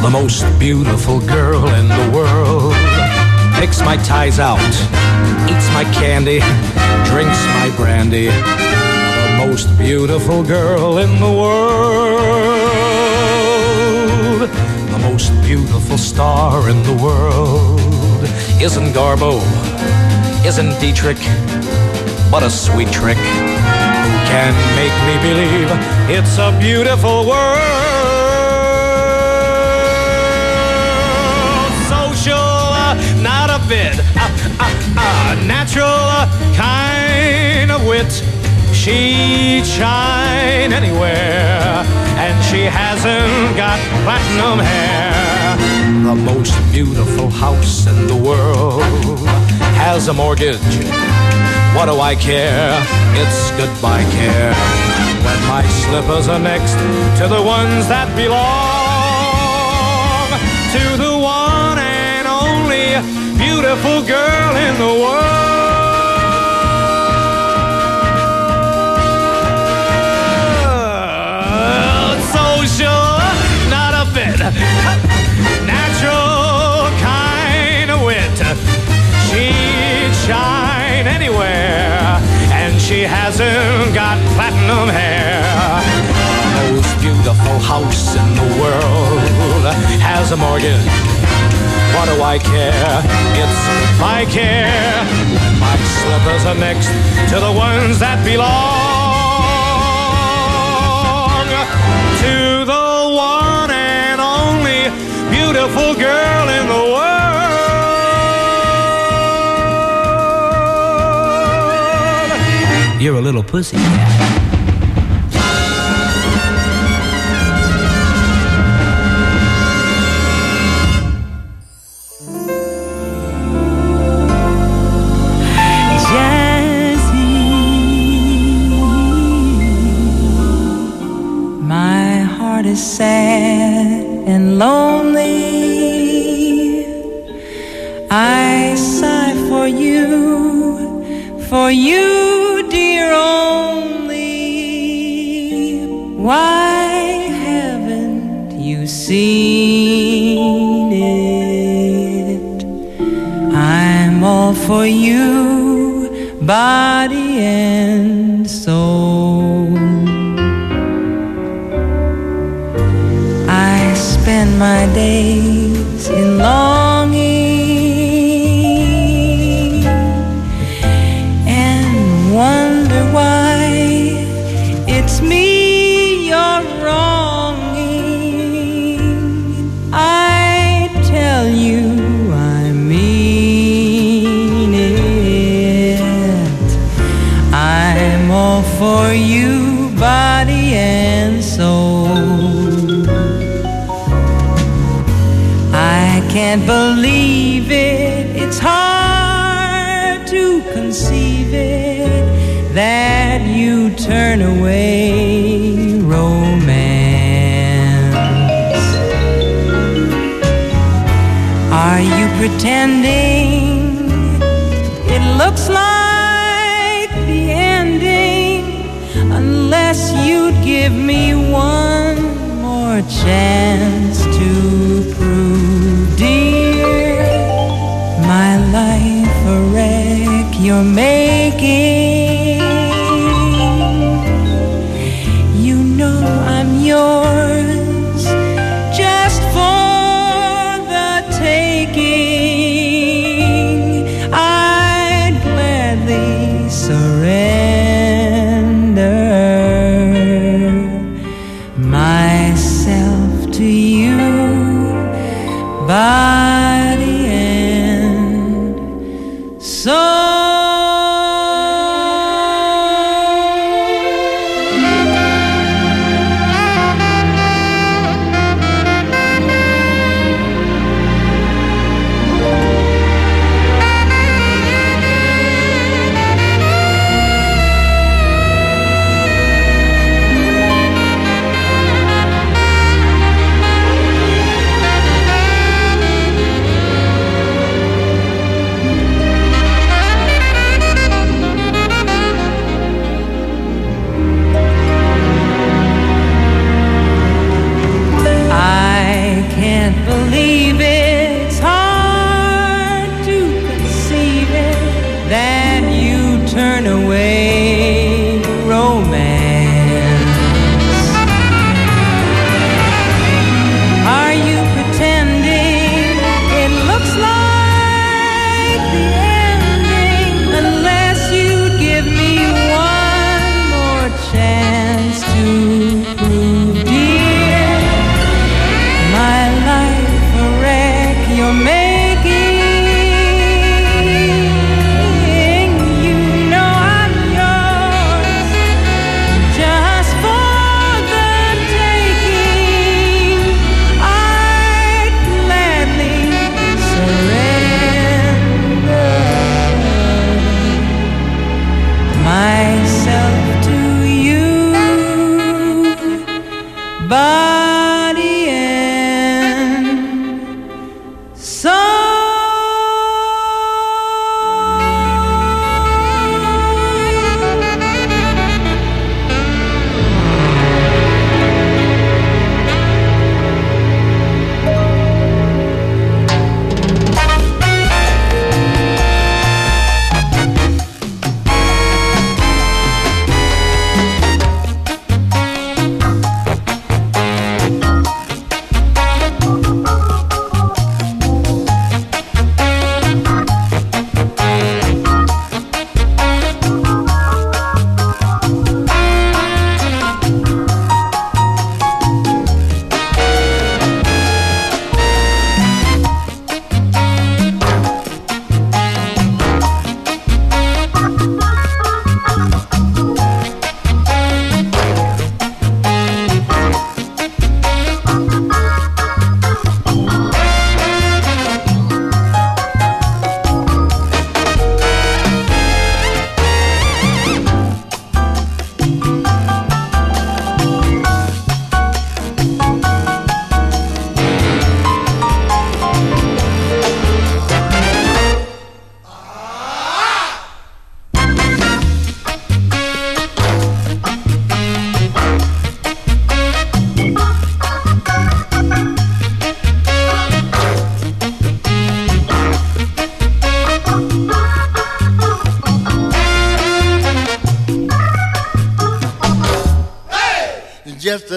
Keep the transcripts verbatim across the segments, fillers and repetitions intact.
the most beautiful girl in the world. Picks my ties out, eats my candy, drinks my brandy. The most beautiful girl in the world. The most beautiful star in the world. Isn't Garbo, isn't Dietrich, but a sweet trick who can make me believe it's a beautiful world. Social, uh, not a bit, uh, uh, uh, natural uh, kind of wit. She'd shine anywhere, and she hasn't got platinum hair. The most beautiful house in the world has a mortgage. What do I care? It's goodbye care. When my slippers are next to the ones that belong to the one and only beautiful girl in the world. Social, not a bit. Natural kind of wit. She'd shine anywhere, and she hasn't got platinum hair. The most beautiful house in the world has a mortgage. What do I care? It's my care. My slippers are next to the ones that belong to the one and only beautiful girl in the world. You're a little pussy cat. Is sad and lonely. I sigh for you, for you, dear only. Why haven't you seen it? I'm all for you, body and soul. Spend my days in longing and wonder why it's me you're wronging. I tell you I mean it. I'm all for you, body and soul. Can't believe it, it's hard to conceive it, that you turn away romance. Are you pretending it looks like the ending, unless you'd give me one more chance to prove, dear, my life a wreck you're making. You know I'm yours just for the taking. I'd gladly surrender myself to you, body and soul.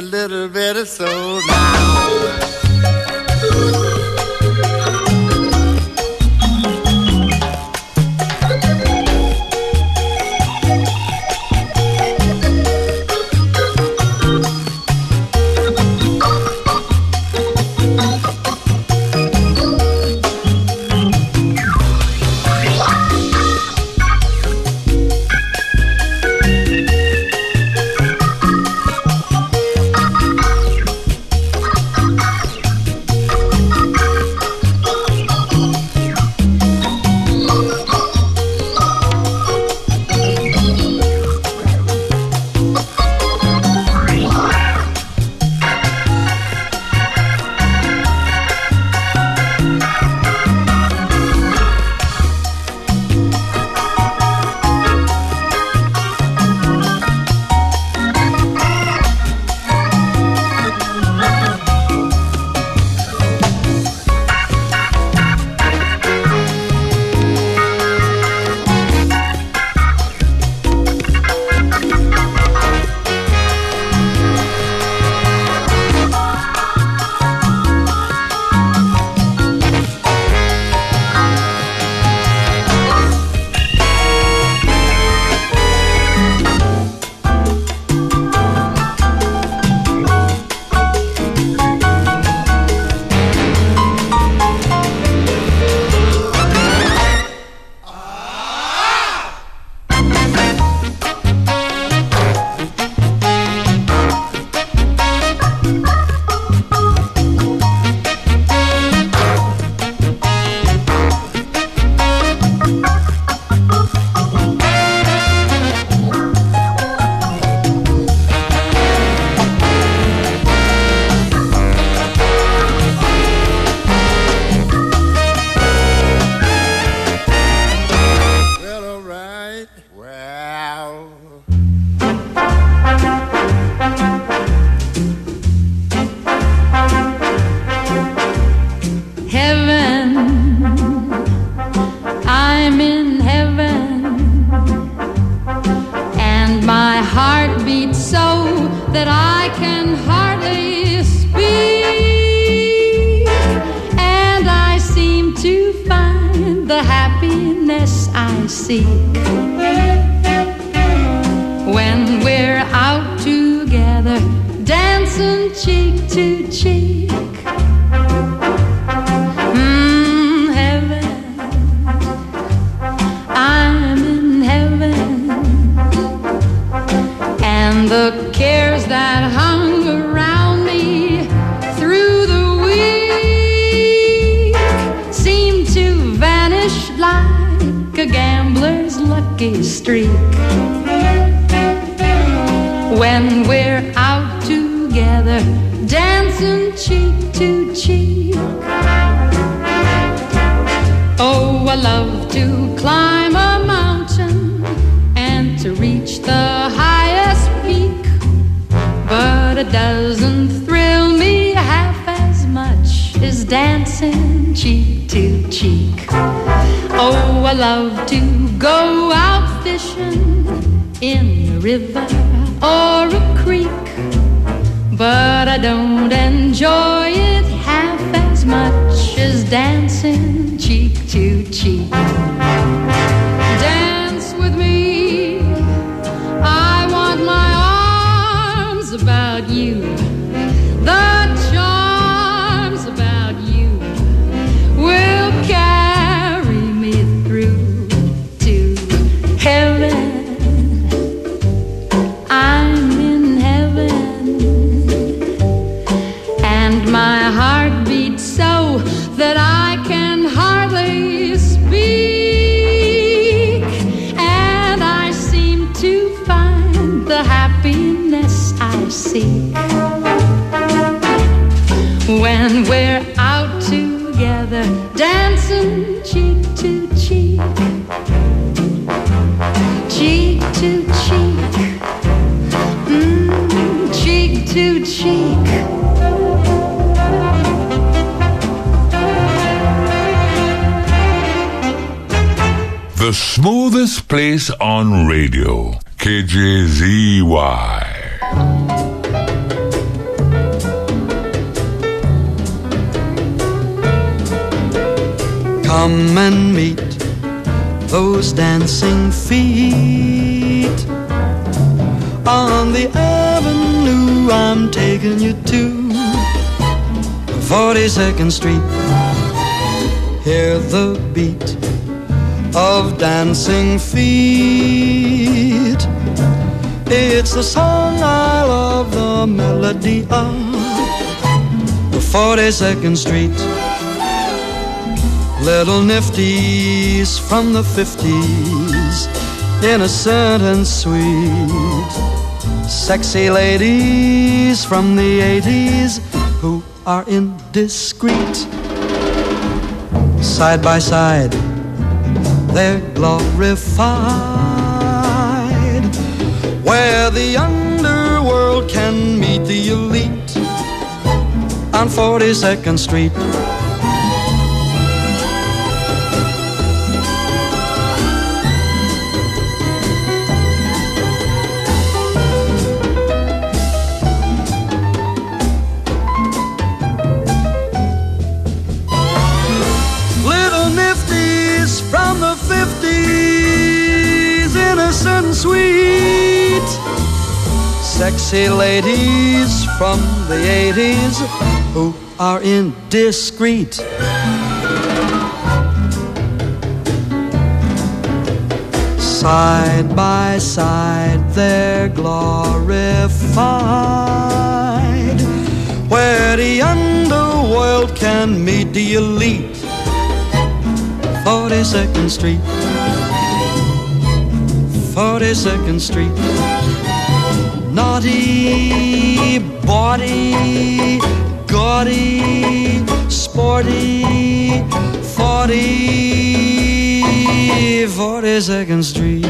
a little bit of soul now. The smoothest place on radio, K J Z Y. Come and meet those dancing feet on the avenue I'm taking you to, forty-second Street. Hear the beat of dancing feet. It's the song I love, the melody of forty-second Street. Little nifties from the fifties, innocent and sweet. Sexy ladies from the eighties who are indiscreet. Side by side, they're glorified, where the underworld can meet the elite on forty-second Street. And sweet, sexy ladies from the eighties who are indiscreet. Side by side they're glorified, where the underworld can meet the elite, forty-second Street. forty-second Street. Naughty, bawdy, gaudy, sporty, forty, forty-second Street.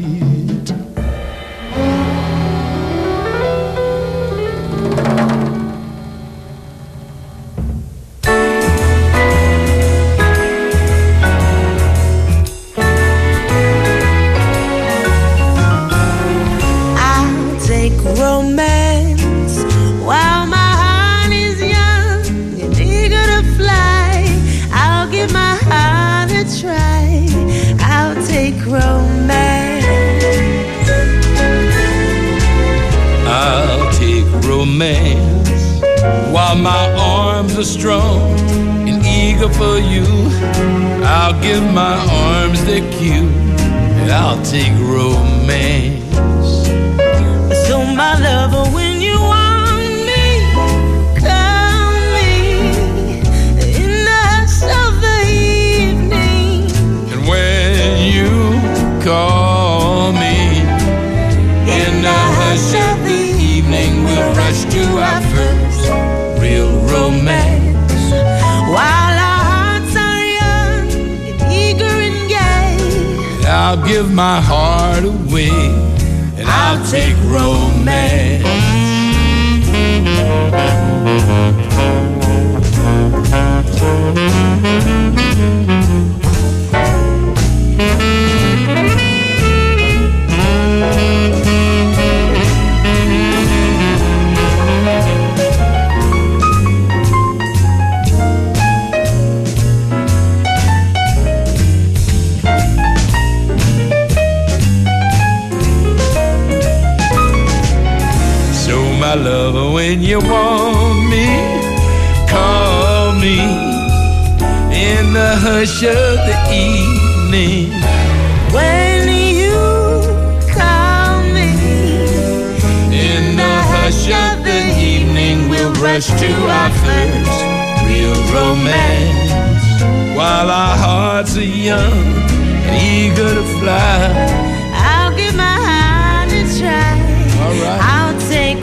Romance while my heart is young and eager to fly. I'll give my heart a try. I'll take romance. I'll take romance while my arms are strong and eager for you. I'll give my arms their cue and I'll take romance. So my lover, when you want me, call me in the hush of the evening. And when you call me in the hush of the evening, we'll rush to our first real romance. While our hearts are young and eager and gay, And I'll give my heart away, and I'll take romance. My lover, when you want me, call me in the hush of the evening. when you call me In the hush of the evening, we'll rush to our first real romance. While our hearts are young and eager to fly, I'll give my heart a try. All right. I'll take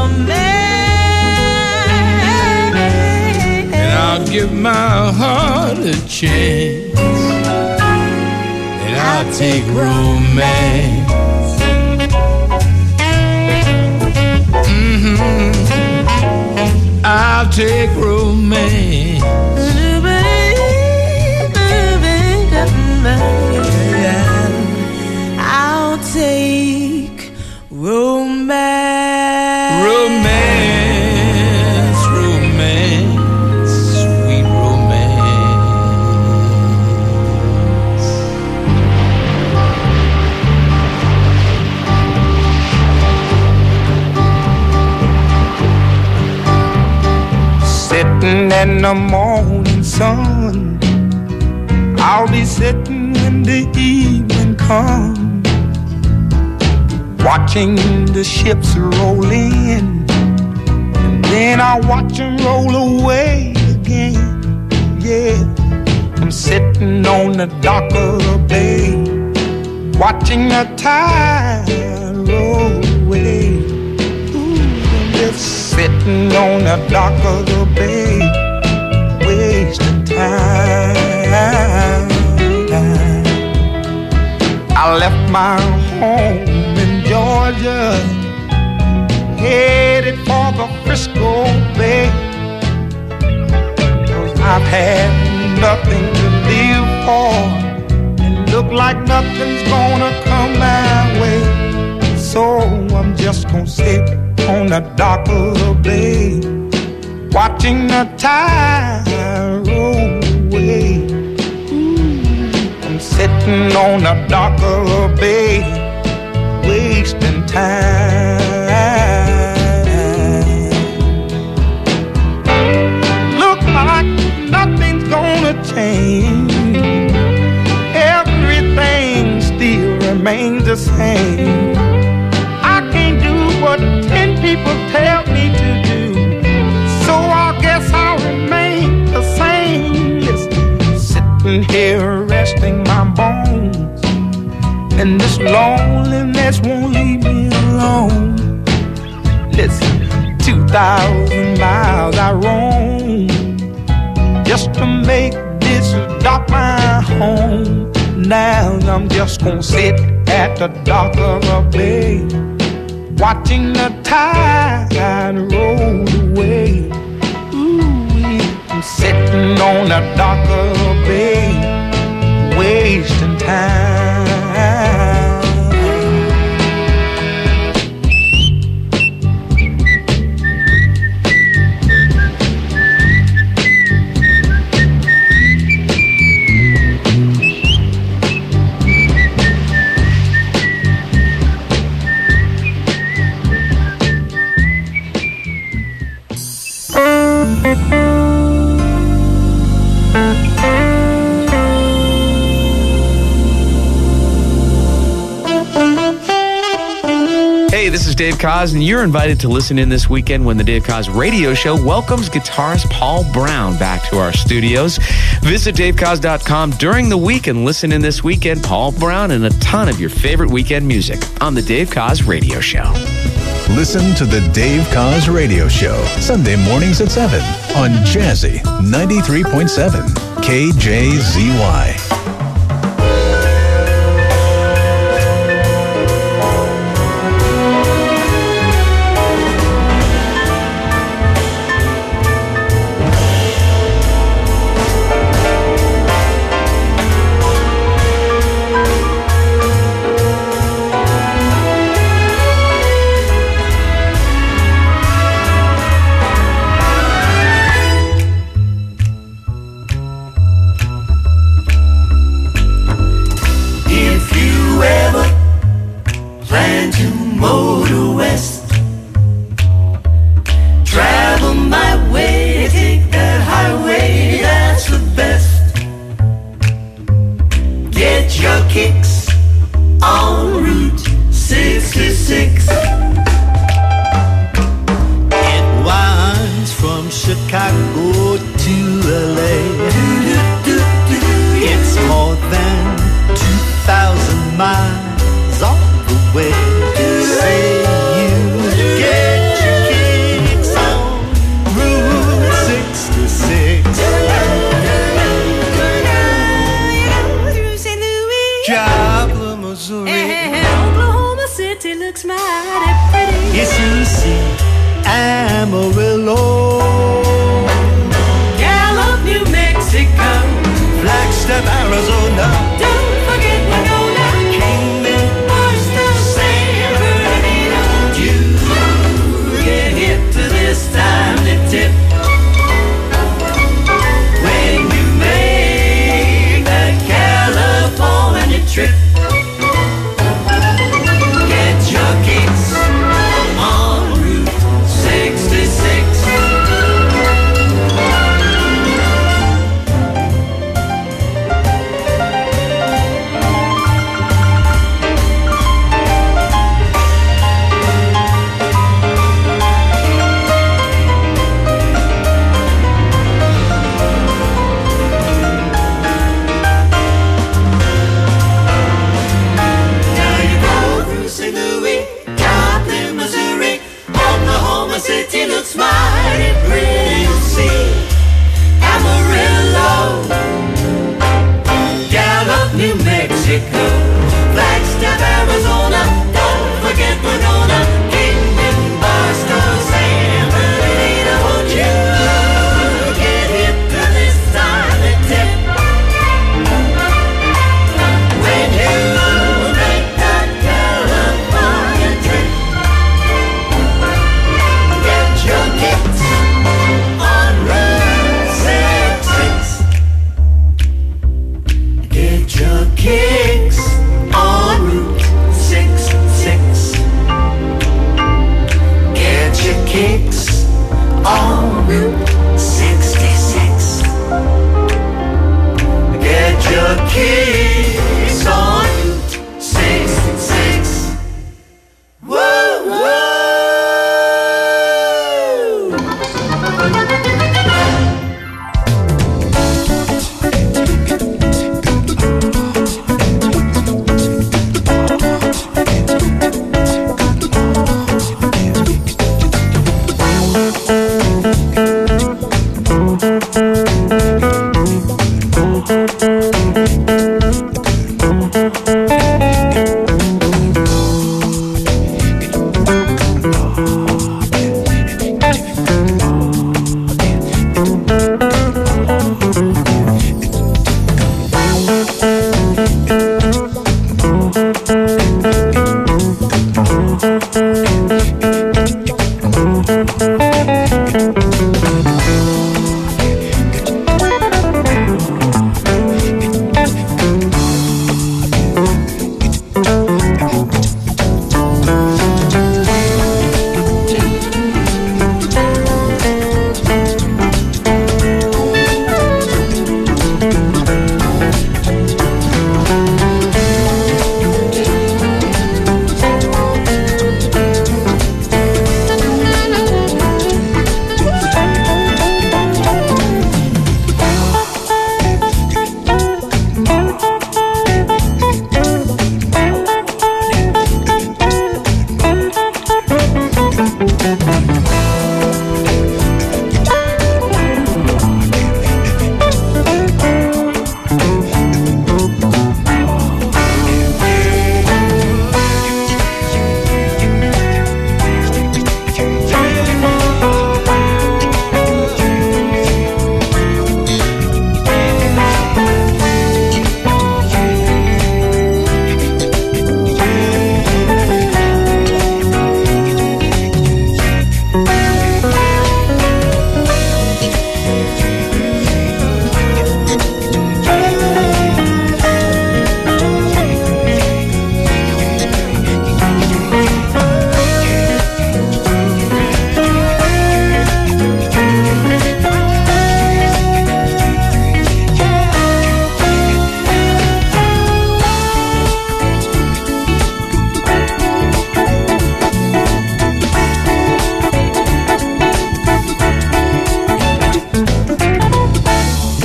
romance, and I'll give my heart a chance, and I'll take romance. Mm-hmm. I'll take romance. I'll take romance. Romance, romance, sweet romance. the morning sun. I'll be sitting when the evening comes, watching the ships roll in, and then I'll watch them roll away again. Yeah, I'm sitting on the dock of the bay, watching the tide roll away. Ooh, I'm just sitting on the dock of the bay, wasting time. I left my home in Georgia, headed for the Frisco Bay, 'cause I've had nothing to live for, and look like nothing's gonna come my way. So I'm just gonna sit on the dock of the bay, watching the tide roll away. Ooh, I'm sitting on the dock of the bay, wasting time. Look like nothing's gonna change, everything still remains the same. I can't do what ten people tell me to do, so I guess I'll remain the same. Listen, sitting here resting my bones, and this loneliness won't leave me alone. Listen, two thousand miles I roam just to make this dock my home. Now I'm just gonna sit at the dock of a bay, watching the tide roll away. Ooh, I'm sitting on the dock of a bay, wasting time. Hey, this is Dave Koz, and you're invited to listen in this weekend when the Dave Koz Radio Show welcomes guitarist Paul Brown back to our studios. Visit dave koz dot com during the week and listen in this weekend. Paul Brown and a ton of your favorite weekend music on the Dave Koz Radio Show. Listen to the Dave Koz Radio Show, Sunday mornings at seven on Jazzy ninety-three point seven K J Z Y. Get your kicks on Route sixty-six.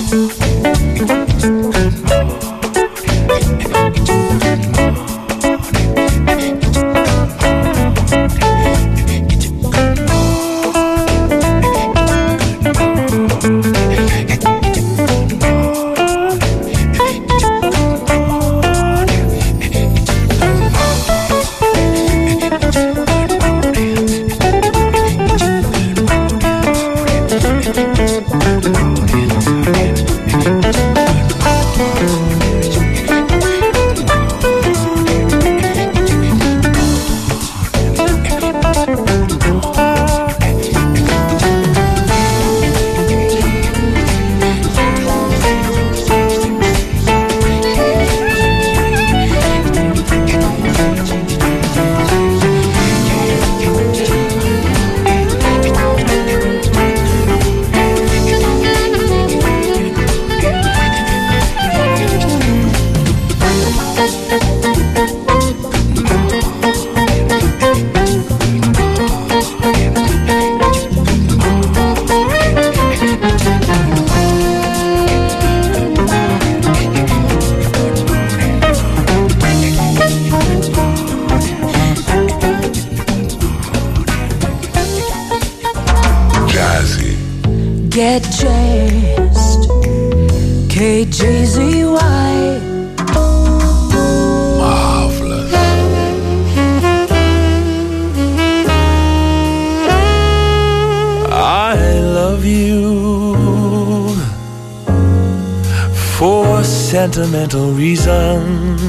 Get jazzed, K J Z Y. Marvelous. I love you for sentimental reasons.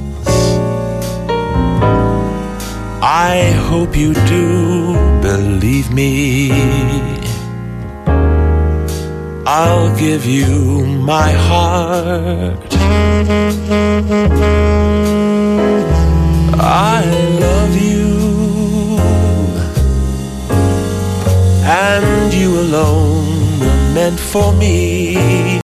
I hope you do believe me. I'll give you my heart. I love you, and you alone were meant for me.